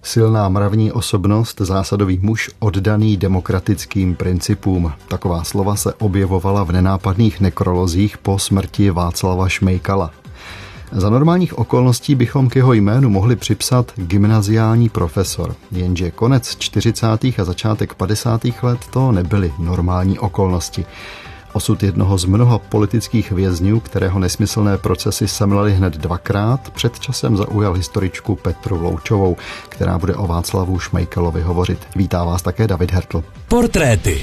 Silná mravní osobnost, zásadový muž oddaný demokratickým principům. Taková slova se objevovala v nenápadných nekrolozích po smrti Václava Šmejkala. Za normálních okolností bychom k jeho jménu mohli připsat gymnaziální profesor, jenže konec 40. a začátek 50. let to nebyly normální okolnosti. Osud jednoho z mnoha politických vězňů, kterého nesmyslné procesy semlaly hned dvakrát, před časem zaujal historičku Petru Loučovou, která bude o Václavu Šmejkalovi hovořit. Vítá vás také David Hertl. Portréty.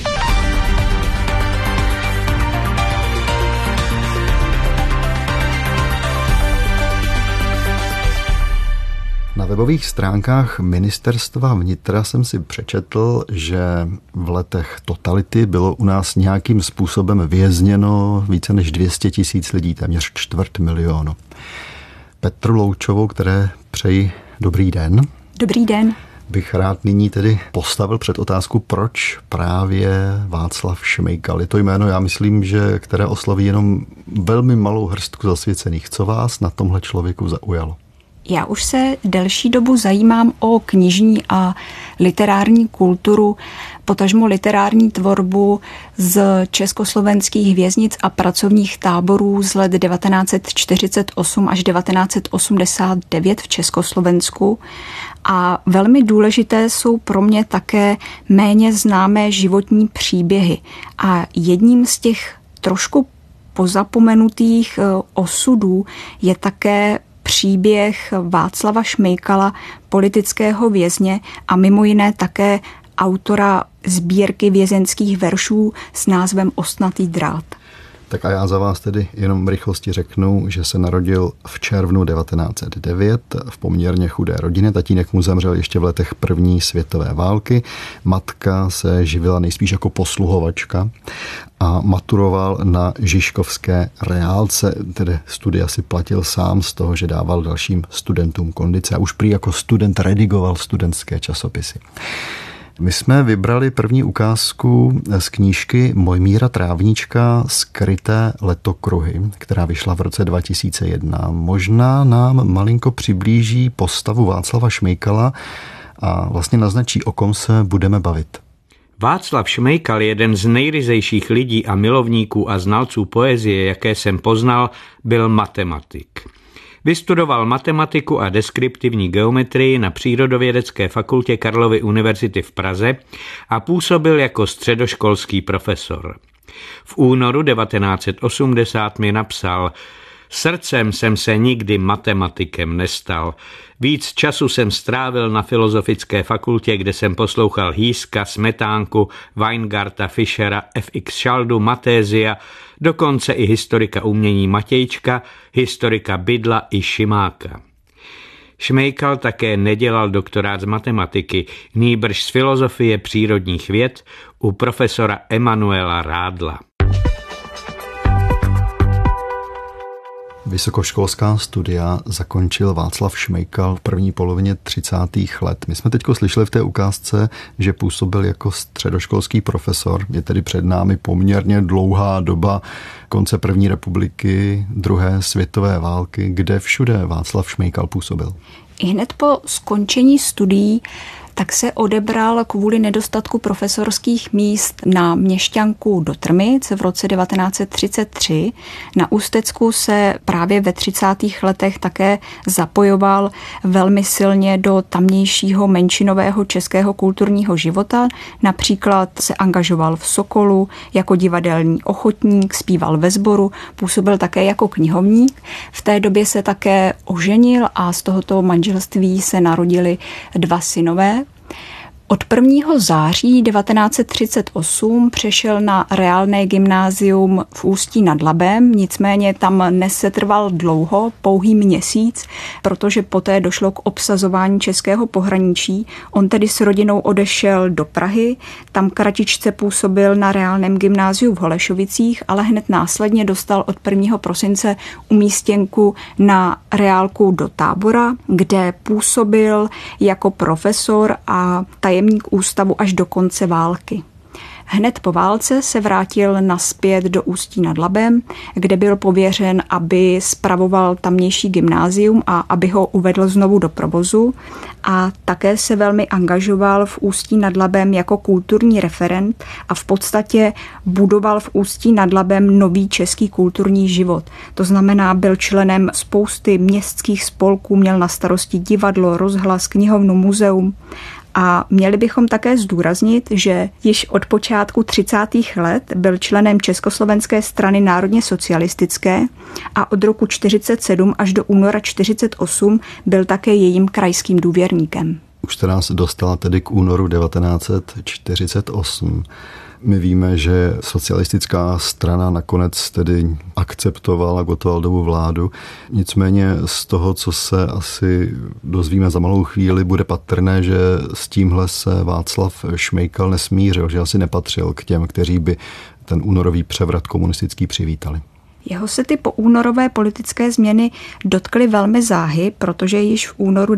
Na webových stránkách Ministerstva vnitra jsem si přečetl, že v letech totality bylo u nás nějakým způsobem vězněno více než 200 000 lidí, téměř 250 000. Petru Loučovou, které přeji dobrý den. Dobrý den. Bych rád nyní tedy postavil před otázku, proč právě Václav Šmejkal. Je to jméno, já myslím, že které osloví jenom velmi malou hrstku zasvěcených. Co vás na tomhle člověku zaujalo? Já už se delší dobu zajímám o knižní a literární kulturu, potažmo literární tvorbu z československých věznic a pracovních táborů z let 1948 až 1989 v Československu. A velmi důležité jsou pro mě také méně známé životní příběhy. A jedním z těch trošku pozapomenutých osudů je také příběh Václava Šmejkala, politického vězně a mimo jiné také autora sbírky vězeňských veršů s názvem Ostnatý drát. Tak a já za vás tedy jenom v rychlosti řeknu, že se narodil v červnu 1909 v poměrně chudé rodině. Tatínek mu zemřel ještě v letech první světové války. Matka se živila nejspíš jako posluhovačka a maturoval na Žižkovské reálce, tedy studia si platil sám z toho, že dával dalším studentům kondice a už prý jako student redigoval studentské časopisy. My jsme vybrali první ukázku z knížky Mojmíra Trávníčka Skryté letokruhy, která vyšla v roce 2001. Možná nám malinko přiblíží postavu Václava Šmejkala a vlastně naznačí, o kom se budeme bavit. Václav Šmejkal, jeden z nejryzejších lidí a milovníků a znalců poezie, jaké jsem poznal, byl matematik. Vystudoval matematiku a deskriptivní geometrii na Přírodovědecké fakultě Karlovy univerzity v Praze a působil jako středoškolský profesor. V únoru 1980 mi napsal: Srdcem jsem se nikdy matematikem nestal. Víc času jsem strávil na Filozofické fakultě, kde jsem poslouchal Hýska, Smetánku, Weingarta, Fischera, F.X. Schaldu, Matézia, dokonce i historika umění Matějčka, historika Bydla i Šimáka. Šmejkal také nedělal doktorát z matematiky, nýbrž z filozofie přírodních věd u profesora Emanuela Rádla. Vysokoškolská studia zakončil Václav Šmejkal v první polovině 30. let. My jsme teď slyšeli v té ukázce, že působil jako středoškolský profesor. Je tedy před námi poměrně dlouhá doba konce první republiky, druhé světové války. Kde všude Václav Šmejkal působil? Ihned po skončení studií tak se odebral kvůli nedostatku profesorských míst na Měšťanku do Trmic v roce 1933. Na Ústecku se právě ve 30. letech také zapojoval velmi silně do tamnějšího menšinového českého kulturního života. Například se angažoval v Sokolu jako divadelní ochotník, zpíval ve sboru, působil také jako knihovník. V té době se také oženil a z tohoto manželství se narodili 2 synové. Od 1. září 1938 přešel na reálné gymnázium v Ústí nad Labem, nicméně tam nesetrval dlouho, pouhý měsíc, protože poté došlo k obsazování českého pohraničí. On tedy s rodinou odešel do Prahy, tam kratičce působil na reálném gymnáziu v Holešovicích, ale hned následně dostal od 1. prosince umístěnku na reálku do Tábora, kde působil jako profesor a tajemník ústavu až do konce války. Hned po válce se vrátil nazpět do Ústí nad Labem, kde byl pověřen, aby spravoval tamnější gymnázium a aby ho uvedl znovu do provozu. A také se velmi angažoval v Ústí nad Labem jako kulturní referent a v podstatě budoval v Ústí nad Labem nový český kulturní život. To znamená, byl členem spousty městských spolků, měl na starosti divadlo, rozhlas, knihovnu, muzeum. A měli bychom také zdůraznit, že již od počátku 30. let byl členem Československé strany národně socialistické a od roku 1947 až do února 1948 byl také jejím krajským důvěrníkem. Už jste nás dostala tedy k únoru 1948. My víme, že socialistická strana nakonec tedy akceptovala Gottwaldovu vládu. Nicméně z toho, co se asi dozvíme za malou chvíli, bude patrné, že s tímhle se Václav Šmejkal nesmířil, že asi nepatřil k těm, kteří by ten únorový převrat komunistický přivítali. Jeho se ty poúnorové politické změny dotkly velmi záhy, protože již v únoru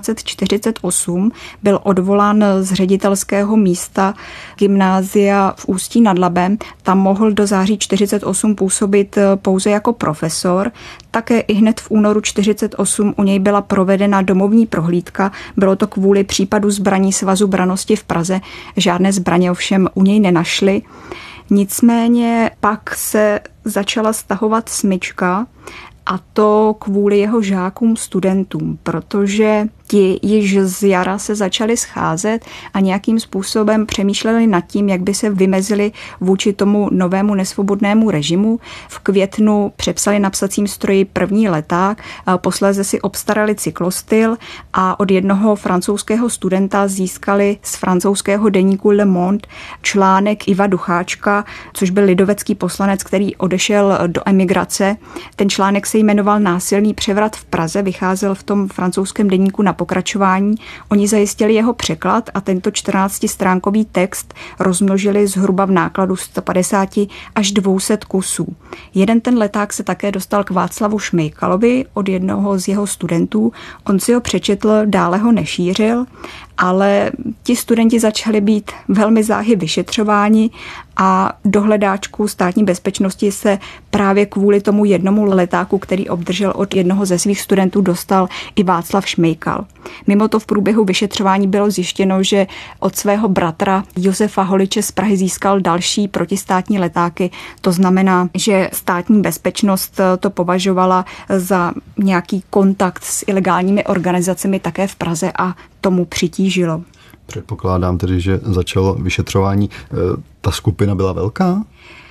1948 byl odvolán z ředitelského místa gymnázia v Ústí nad Labem. Tam mohl do září 1948 působit pouze jako profesor. Také i hned v únoru 1948 u něj byla provedena domovní prohlídka. Bylo to kvůli případu zbraní Svazu brannosti v Praze. Žádné zbraně ovšem u něj nenašli. Nicméně pak se začala stahovat smyčka a to kvůli jeho žákům, studentům, protože ti již z jara se začali scházet a nějakým způsobem přemýšleli nad tím, jak by se vymezili vůči tomu novému nesvobodnému režimu. V květnu přepsali na psacím stroji první leták, posléze si obstarali cyklostyl a od jednoho francouzského studenta získali z francouzského deníku Le Monde článek Iva Ducháčka, což byl lidovecký poslanec, který odešel do emigrace. Ten článek se jmenoval Násilný převrat v Praze, vycházel v tom francouzském deníku na pokračování. Oni zajistili jeho překlad a tento 14stránkový text rozmnožili zhruba v nákladu 150 až 200 kusů. Jeden ten leták se také dostal k Václavu Šmejkalovi od jednoho z jeho studentů. On si ho přečetl, dále ho nešířil, ale ti studenti začali být velmi záhy vyšetřováni a do hledáčku státní bezpečnosti se právě kvůli tomu jednomu letáku, který obdržel od jednoho ze svých studentů, dostal i Václav Šmejkal. Mimo to v průběhu vyšetřování bylo zjištěno, že od svého bratra Josefa Holiče z Prahy získal další protistátní letáky. To znamená, že státní bezpečnost to považovala za nějaký kontakt s ilegálními organizacemi také v Praze a tomu přitížilo. Předpokládám tedy, že začalo vyšetřování. Ta skupina byla velká?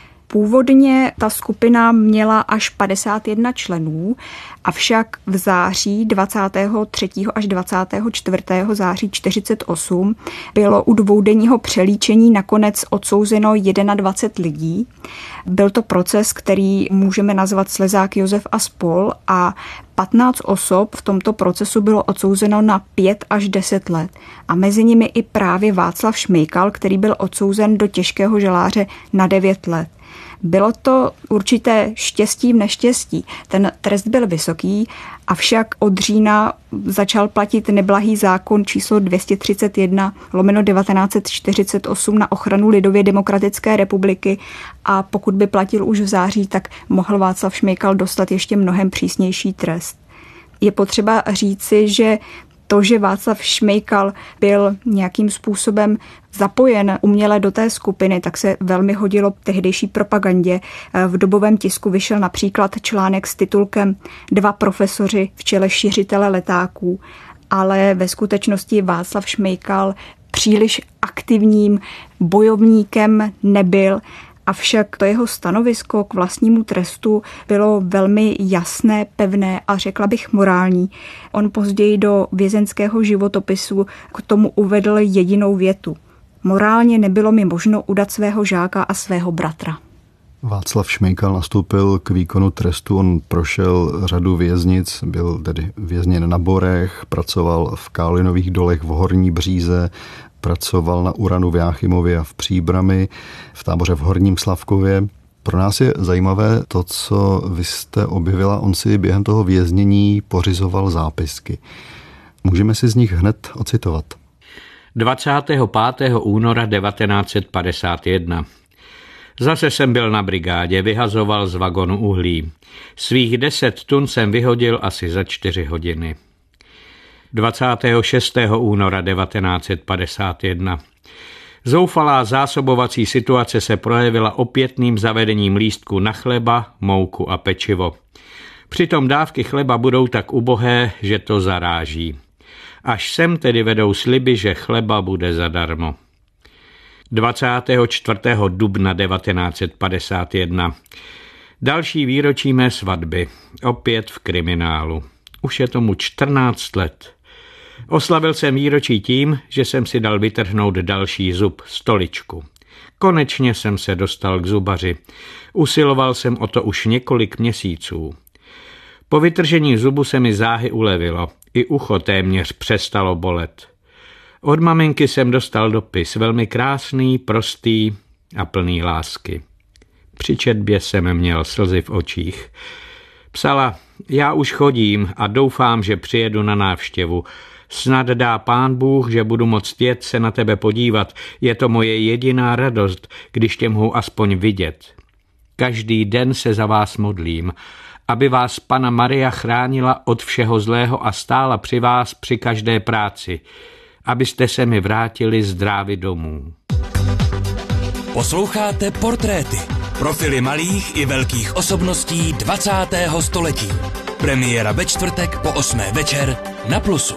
Původně ta skupina měla až 51 členů, avšak v září 23. až 24. září 1948 bylo u dvoudenního přelíčení nakonec odsouzeno 21 lidí. Byl to proces, který můžeme nazvat slezák Josef a spol. A 15 osob v tomto procesu bylo odsouzeno na 5 až 10 let. A mezi nimi i právě Václav Šmejkal, který byl odsouzen do těžkého žaláře na 9 let. Bylo to určité štěstí v neštěstí. Ten trest byl vysoký, avšak od října začal platit neblahý zákon číslo 231/1948 na ochranu lidově demokratické republiky a pokud by platil už v září, tak mohl Václav Šmejkal dostat ještě mnohem přísnější trest. Je potřeba říci, že to, že Václav Šmejkal byl nějakým způsobem zapojen uměle do té skupiny, tak se velmi hodilo tehdejší propagandě. V dobovém tisku vyšel například článek s titulkem 2 profesoři v čele šiřitele letáků, ale ve skutečnosti Václav Šmejkal příliš aktivním bojovníkem nebyl. Avšak to jeho stanovisko k vlastnímu trestu bylo velmi jasné, pevné a řekla bych morální. On později do vězenského životopisu k tomu uvedl jedinou větu. Morálně nebylo mi možno udat svého žáka a svého bratra. Václav Šmejkal nastoupil k výkonu trestu, on prošel řadu věznic, byl tedy vězněn na Borech, pracoval v Kálinových dolech v Horní Bříze, pracoval na Uranu v Jáchymově a v Příbrami, v táboře v Horním Slavkově. Pro nás je zajímavé to, co vy jste objevila. On si během toho věznění pořizoval zápisky. Můžeme si z nich hned ocitovat. 25. února 1951. Zase jsem byl na brigádě, vyhazoval z vagonu uhlí. Svých 10 tun jsem vyhodil asi za 4 hodiny. 26. února 1951. Zoufalá zásobovací situace se projevila opětným zavedením lístků na chleba, mouku a pečivo. Přitom dávky chleba budou tak ubohé, že to zaráží. Až sem tedy vedou sliby, že chleba bude zadarmo. 24. dubna 1951. Další výročí mé svatby. Opět v kriminálu. Už je tomu 14 let. Oslavil jsem výročí tím, že jsem si dal vytrhnout další zub, stoličku. Konečně jsem se dostal k zubaři. Usiloval jsem o to už několik měsíců. Po vytržení zubu se mi záhy ulevilo. I ucho téměř přestalo bolet. Od maminky jsem dostal dopis, velmi krásný, prostý a plný lásky. Při četbě jsem měl slzy v očích. Psala: já už chodím a doufám, že přijedu na návštěvu. Snad dá Pán Bůh, že budu moct jet se na tebe podívat. Je to moje jediná radost, když tě mohu aspoň vidět. Každý den se za vás modlím, aby vás Panna Maria chránila od všeho zlého a stála při vás při každé práci, abyste se mi vrátili zdrávi domů. Posloucháte Portréty. Profily malých i velkých osobností 20. století. Premiéra ve čtvrtek po 8. večer na Plusu.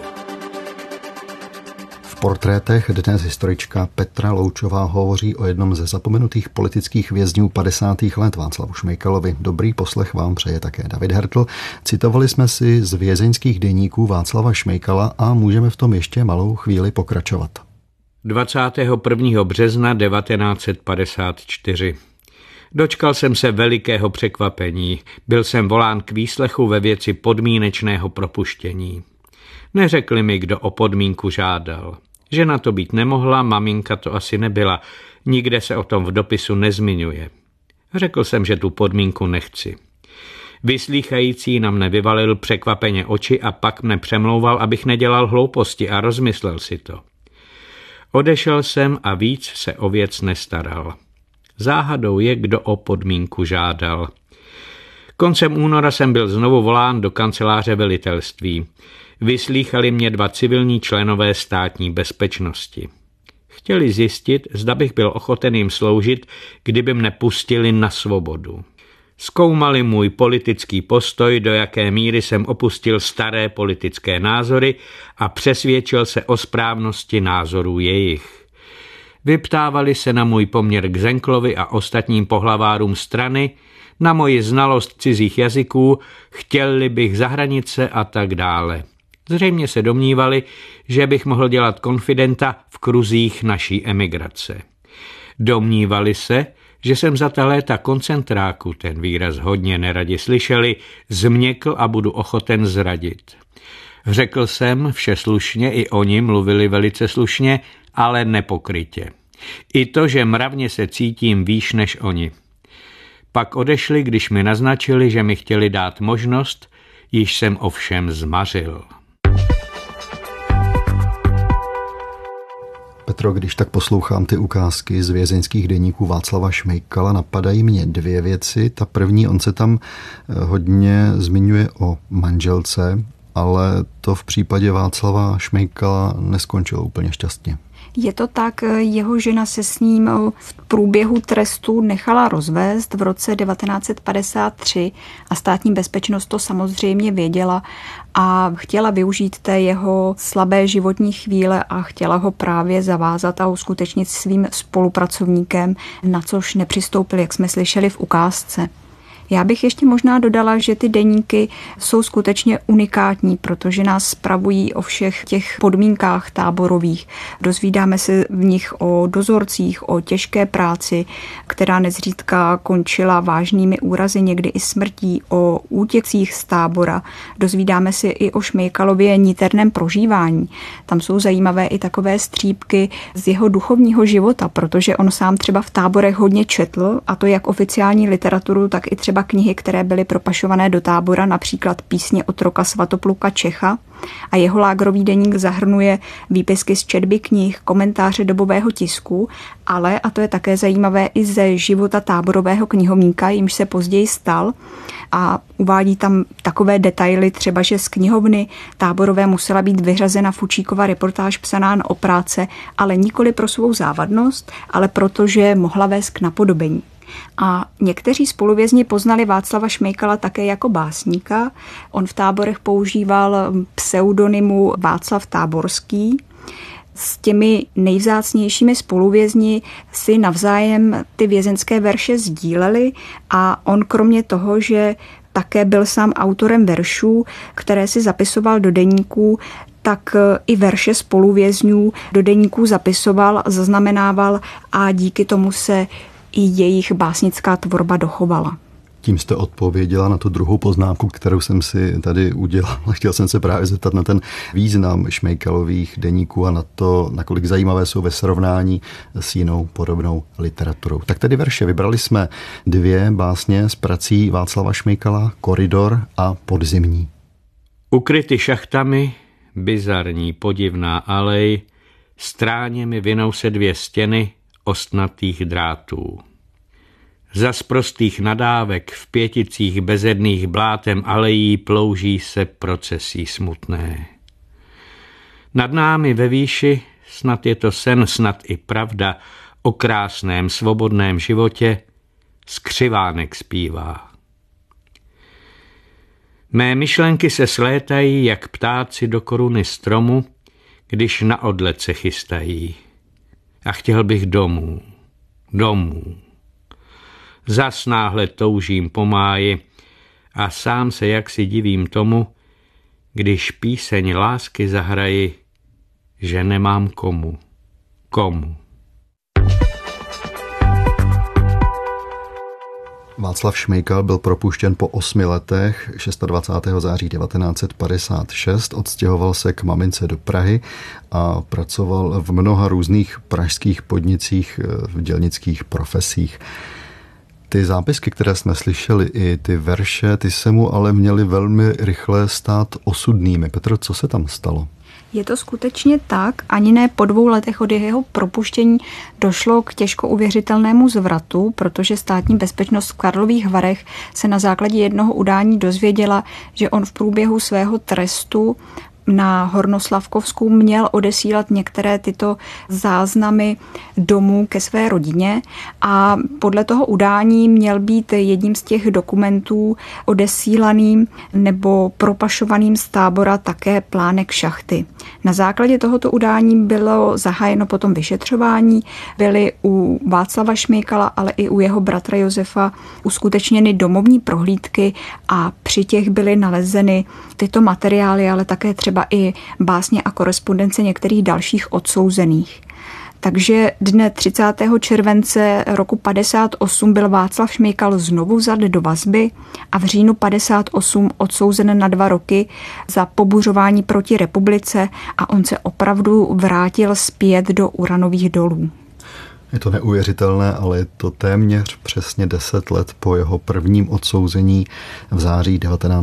V Portrétech dnes historička Petra Loučová hovoří o jednom ze zapomenutých politických vězňů 50. let, Václavu Šmejkalovi. Dobrý poslech vám přeje také David Hertl. Citovali jsme si z vězeňských deníků Václava Šmejkala a můžeme v tom ještě malou chvíli pokračovat. 21. března 1954. Dočkal jsem se velikého překvapení. Byl jsem volán k výslechu ve věci podmínečného propuštění. Neřekli mi, kdo o podmínku žádal. Žena to být nemohla, maminka to asi nebyla. Nikde se o tom v dopisu nezmiňuje. Řekl jsem, že tu podmínku nechci. Vyslýchající na mne vyvalil překvapeně oči a pak mne přemlouval, abych nedělal hlouposti, a rozmyslel si to. Odešel jsem a víc se o věc nestaral. Záhadou je, kdo o podmínku žádal. Koncem února jsem byl znovu volán do kanceláře velitelství. Vyslýchali mě 2 civilní členové státní bezpečnosti. Chtěli zjistit, zda bych byl ochoten jim sloužit, kdyby mne pustili na svobodu. Zkoumali můj politický postoj, do jaké míry jsem opustil staré politické názory a přesvědčil se o správnosti názorů jejich. Vyptávali se na můj poměr k Zenklovi a ostatním pohlavárům strany, na moji znalost cizích jazyků, chtěli bych za hranice a tak dále. Zřejmě se domnívali, že bych mohl dělat konfidenta v kruzích naší emigrace. Domnívali se, že jsem za ta léta koncentráku, ten výraz hodně neradi slyšeli, změkl a budu ochoten zradit. Řekl jsem vše slušně, i oni mluvili velice slušně, ale nepokrytě. I to, že mravně se cítím výš než oni. Pak odešli, když mi naznačili, že mi chtěli dát možnost, již jsem ovšem zmařil. Petro, když tak poslouchám ty ukázky z vězeňských deníků Václava Šmejkala, napadají mě 2 věci. Ta první, on se tam hodně zmiňuje o manželce, ale to v případě Václava Šmejkala neskončilo úplně šťastně. Je to tak, jeho žena se s ním v průběhu trestu nechala rozvést v roce 1953 a státní bezpečnost to samozřejmě věděla a chtěla využít té jeho slabé životní chvíle a chtěla ho právě zavázat a uskutečnit svým spolupracovníkem, na což nepřistoupil, jak jsme slyšeli v ukázce. Já bych ještě možná dodala, že ty deníky jsou skutečně unikátní, protože nás spravují o všech těch podmínkách táborových. Dozvídáme se v nich o dozorcích, o těžké práci, která nezřídka končila vážnými úrazy, někdy i smrtí, o útěcích z tábora. Dozvídáme se i o Šmejkalově niterném prožívání. Tam jsou zajímavé i takové střípky z jeho duchovního života, protože on sám třeba v táborech hodně četl, a to jak oficiální literaturu, tak i třeba třeba knihy, které byly propašované do tábora, například Písně otroka Svatopluka Čecha, a jeho lágrový deník zahrnuje výpisky z četby knih, komentáře dobového tisku, ale, a to je také zajímavé, i ze života táborového knihovníka, jimž se později stal, a uvádí tam takové detaily, třeba, že z knihovny táborové musela být vyřazena Fučíkova reportáž psaná o práce, ale nikoli pro svou závadnost, ale protože mohla vést k napodobení. A někteří spoluvězni poznali Václava Šmejkala také jako básníka. On v táborech používal pseudonymu Václav Táborský. S těmi nejvzácnějšími spoluvězni si navzájem ty vězenské verše sdíleli a on kromě toho, že také byl sám autorem veršů, které si zapisoval do deníků, tak i verše spoluvězňů do deníků zapisoval, zaznamenával a díky tomu se i jejich básnická tvorba dochovala. Tím jste odpověděla na tu druhou poznámku, kterou jsem si tady udělal. Chtěl jsem se právě zeptat na ten význam Šmejkalových deníků a na to, nakolik zajímavé jsou ve srovnání s jinou podobnou literaturou. Tak tedy verše. Vybrali jsme 2 básně z prací Václava Šmejkala, Koridor a Podzimní. Ukryty šachtami, bizarní podivná alej, stráněmi vinou se 2 stěny ostnatých drátů. Za sprostých nadávek v pěticích bezedných blátem alejí plouží se procesí smutné. Nad námi ve výši, snad je to sen, snad i pravda, o krásném svobodném životě, skřivánek zpívá. Mé myšlenky se slétají, jak ptáci do koruny stromu, když na odlet se chystají. A chtěl bych domů, domů. Zas náhle toužím po máji a sám se jaksi divím tomu, když píseň lásky zahraji, že nemám komu. Václav Šmejkal byl propuštěn po 8 letech 26. září 1956, odstěhoval se k mamince do Prahy a pracoval v mnoha různých pražských podnicích v dělnických profesích. Ty zápisky, které jsme slyšeli, i ty verše, ty se mu ale měly velmi rychle stát osudnými. Petro, co se tam stalo? Je to skutečně tak, ani ne po 2 letech od jeho propuštění došlo k těžko uvěřitelnému zvratu, protože státní bezpečnost v Karlových Varech se na základě jednoho udání dozvěděla, že on v průběhu svého trestu na Hornoslavkovsku měl odesílat některé tyto záznamy domů ke své rodině a podle toho udání měl být jedním z těch dokumentů odesílaným nebo propašovaným z tábora také plánek šachty. Na základě tohoto udání bylo zahájeno potom vyšetřování, byly u Václava Šmejkala, ale i u jeho bratra Josefa uskutečněny domovní prohlídky a při těch byly nalezeny tyto materiály, ale také třeba i básně a korespondence některých dalších odsouzených. Takže dne 30. července roku 58 byl Václav Šmejkal znovu vzat do vazby a v říjnu 58 odsouzen na 2 roky za pobuřování proti republice a on se opravdu vrátil zpět do uranových dolů. Je to neuvěřitelné, ale je to téměř přesně 10 let po jeho prvním odsouzení v září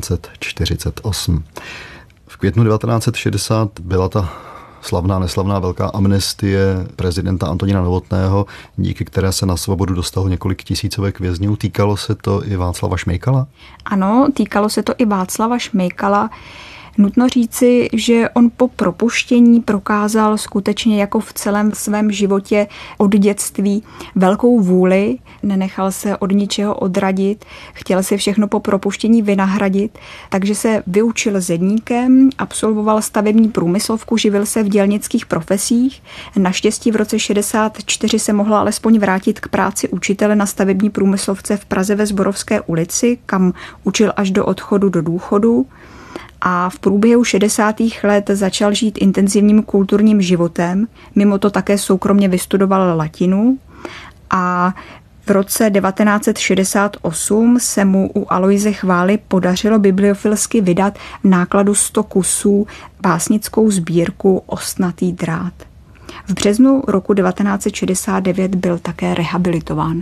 1948. V květnu 1960 byla ta slavná, neslavná velká amnestie prezidenta Antonína Novotného, díky které se na svobodu dostalo několik tisícovek vězňů. Týkalo se to i Václava Šmejkala? Ano, týkalo se to i Václava Šmejkala. Nutno říci, že on po propuštění prokázal skutečně jako v celém svém životě od dětství velkou vůli, nenechal se od ničeho odradit, chtěl si všechno po propuštění vynahradit, takže se vyučil zedníkem, absolvoval stavební průmyslovku, živil se v dělnických profesích. Naštěstí v roce 64 se mohl alespoň vrátit k práci učitele na stavební průmyslovce v Praze ve Zborovské ulici, kam učil až do odchodu do důchodu. A v průběhu 60. let začal žít intenzivním kulturním životem. Mimo to také soukromně vystudoval latinu a v roce 1968 se mu u Aloise Chvály podařilo bibliofilsky vydat v nákladu 100 kusů básnickou sbírku Ostnatý drát. V březnu roku 1969 byl také rehabilitován.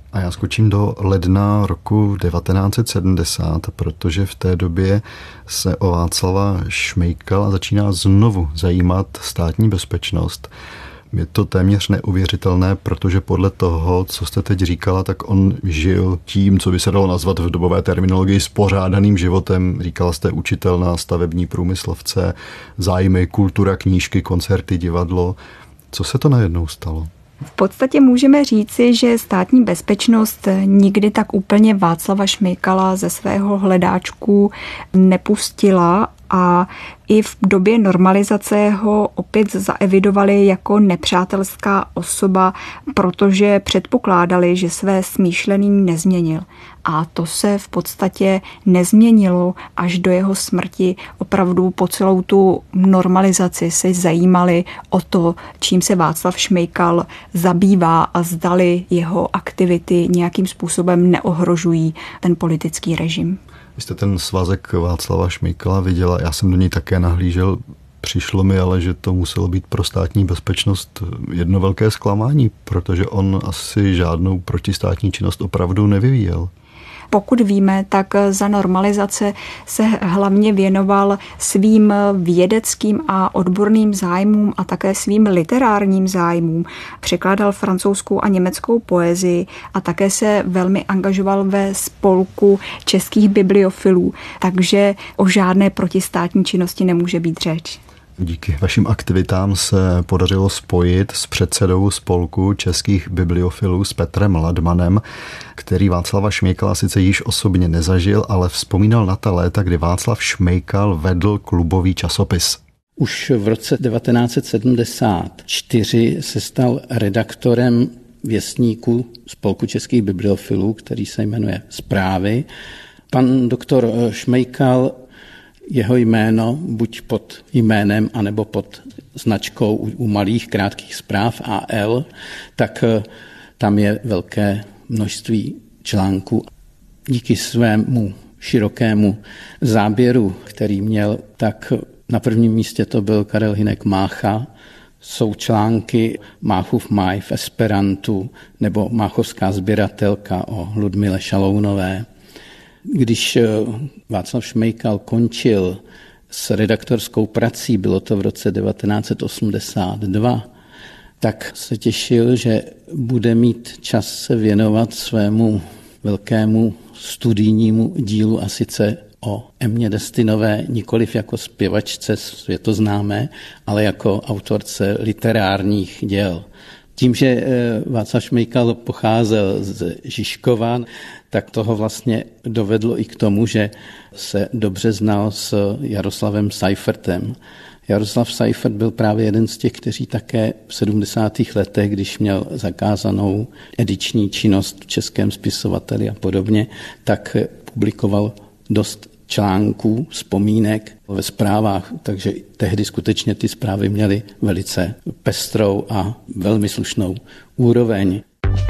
A já skočím do ledna roku 1970, protože v té době se o Václava Šmejkala začíná znovu zajímat státní bezpečnost. Je to téměř neuvěřitelné, protože podle toho, co jste teď říkala, tak on žil tím, co by se dalo nazvat v dobové terminologii spořádaným životem. Říkala jste učitel na stavební průmyslovce, zájmy, kultura, knížky, koncerty, divadlo. Co se to najednou stalo? V podstatě můžeme říci, že státní bezpečnost nikdy tak úplně Václava Šmejkala ze svého hledáčku nepustila a i v době normalizace ho opět zaevidovali jako nepřátelská osoba, protože předpokládali, že své smýšlení nezměnil. A to se v podstatě nezměnilo až do jeho smrti. Opravdu po celou tu normalizaci se zajímali o to, čím se Václav Šmejkal zabývá a zdali jeho aktivity nějakým způsobem neohrožují ten politický režim. Vy jste ten svazek Václava Šmejkala viděla, já jsem do něj také nahlížel. Přišlo mi ale, že to muselo být pro státní bezpečnost jedno velké zklamání, protože on asi žádnou protistátní činnost opravdu nevyvíjel. Pokud víme, tak za normalizace se hlavně věnoval svým vědeckým a odborným zájmům a také svým literárním zájmům. Překládal francouzskou a německou poezii a také se velmi angažoval ve spolku českých bibliofilů, takže o žádné protistátní činnosti nemůže být řeč. Díky vašim aktivitám se podařilo spojit s předsedou spolku českých bibliofilů s Petrem Ladmanem, který Václava Šmejkala sice již osobně nezažil, ale vzpomínal na ta léta, kdy Václav Šmejkal vedl klubový časopis. Už v roce 1974 se stal redaktorem věstníku spolku českých bibliofilů, který se jmenuje Zprávy. Pan doktor Šmejkal, jeho jméno, buď pod jménem, anebo pod značkou u malých krátkých zpráv AL, tak tam je velké množství článků. Díky svému širokému záběru, který měl, tak na prvním místě to byl Karel Hynek Mácha. Jsou články Máchův máj v esperantu nebo Máchovská sběratelka o Ludmile Šalounové. Když Václav Šmejkal končil s redaktorskou prací, bylo to v roce 1982, tak se těšil, že bude mít čas se věnovat svému velkému studijnímu dílu, a sice o Emmě Destinové, nikoliv jako zpěvačce světoznámé, ale jako autorce literárních děl. Tím, že Václav Šmejkal pocházel z Žižkova, tak toho vlastně dovedlo i k tomu, že se dobře znal s Jaroslavem Seifertem. Jaroslav Seifert byl právě jeden z těch, kteří také v 70. letech, když měl zakázanou ediční činnost v Českém spisovateli a podobně, tak publikoval dost článků, vzpomínek ve zprávách, takže tehdy skutečně ty zprávy měly velice pestrou a velmi slušnou úroveň.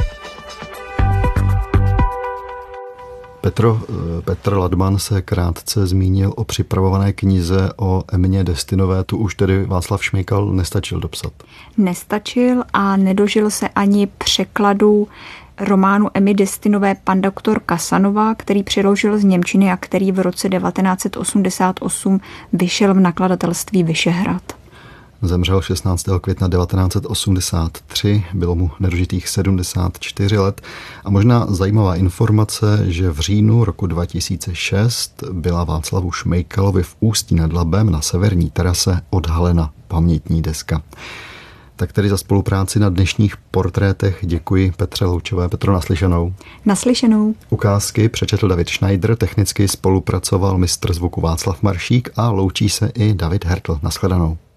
Petr Ladman se krátce zmínil o připravované knize o Emmě Destinové, tu už tedy Václav Šmejkal nestačil dopsat. Nestačil a nedožil se ani překladu románu Emmy Destinové Pan doktor Kasanova, který přeložil z němčiny a který v roce 1988 vyšel v nakladatelství Vyšehrad. Zemřel 16. května 1983, bylo mu nedožitých 74 let a možná zajímavá informace, že v říjnu roku 2006 byla Václavu Šmejkalovi v Ústí nad Labem na severní terase odhalena pamětní deska. Tak tedy za spolupráci na dnešních portrétech děkuji Petře Loučové. Petro, naslyšenou. Naslyšenou. Ukázky přečetl David Schneider, technicky spolupracoval mistr zvuku Václav Maršík a loučí se i David Hertl. Nashledanou.